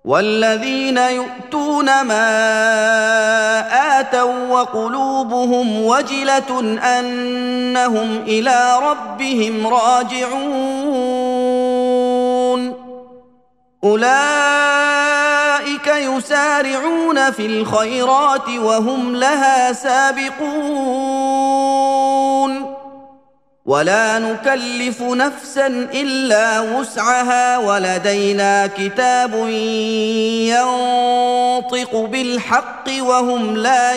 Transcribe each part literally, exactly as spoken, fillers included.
والذين يؤتون ما آتوا وقلوبهم وجلة أنهم إلى ربهم راجعون أولئك يسارعون في الخيرات وهم لها سابقون ولا نكلف نفسا إلا وسعها ولدينا كتاب ينطق بالحق وهم لا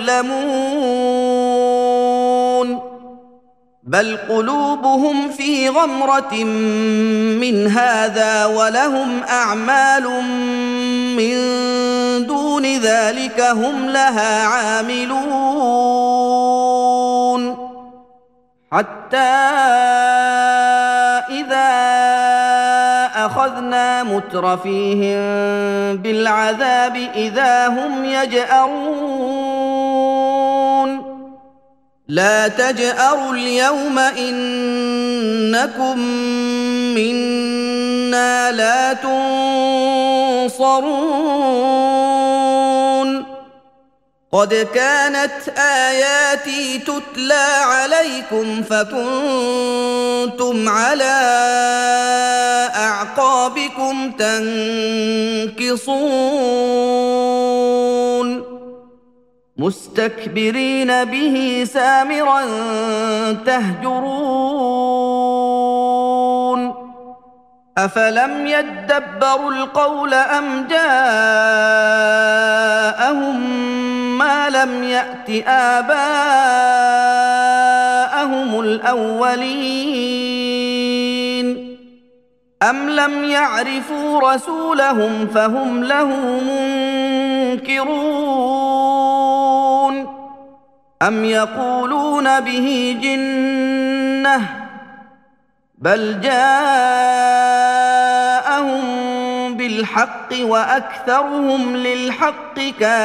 يظلمون بل قلوبهم في غمرة من هذا ولهم أعمال من دون ذلك هم لها عاملون حتى إذا أخذنا مترفيهم بالعذاب إذا هم يجأرون لا تجأروا اليوم إنكم منا لا تنصرون قد كانت آياتي تتلى عليكم فكنتم على أعقابكم تنكصون مستكبرين به سامرا تهجرون أفلم يدبروا القول أم جاءهم ما لم يأت آباءهم الأولين أم لم يعرفوا رسولهم فهم له منكرون أم يقولون به جنة بل جاءهم بالحق وأكثرهم للحق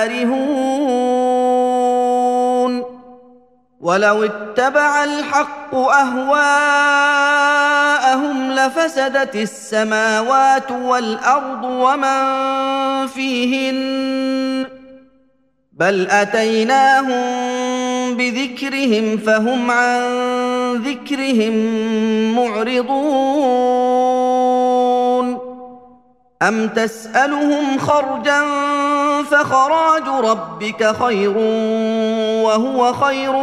كارهون ولو اتبع الحق أهواءهم لفسدت السماوات والأرض ومن فيهن بل أتيناهم بذكرهم فهم عن ذكرهم معرضون أم تسألهم خرجا فخراج ربك خير وهو خير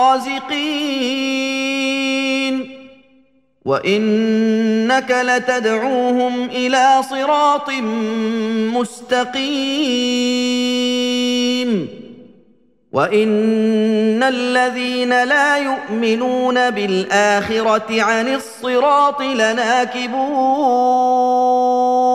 الرازقين وإنك لتدعوهم إلى صراط مستقيم وإن الذين لا يؤمنون بالآخرة عن الصراط لناكبون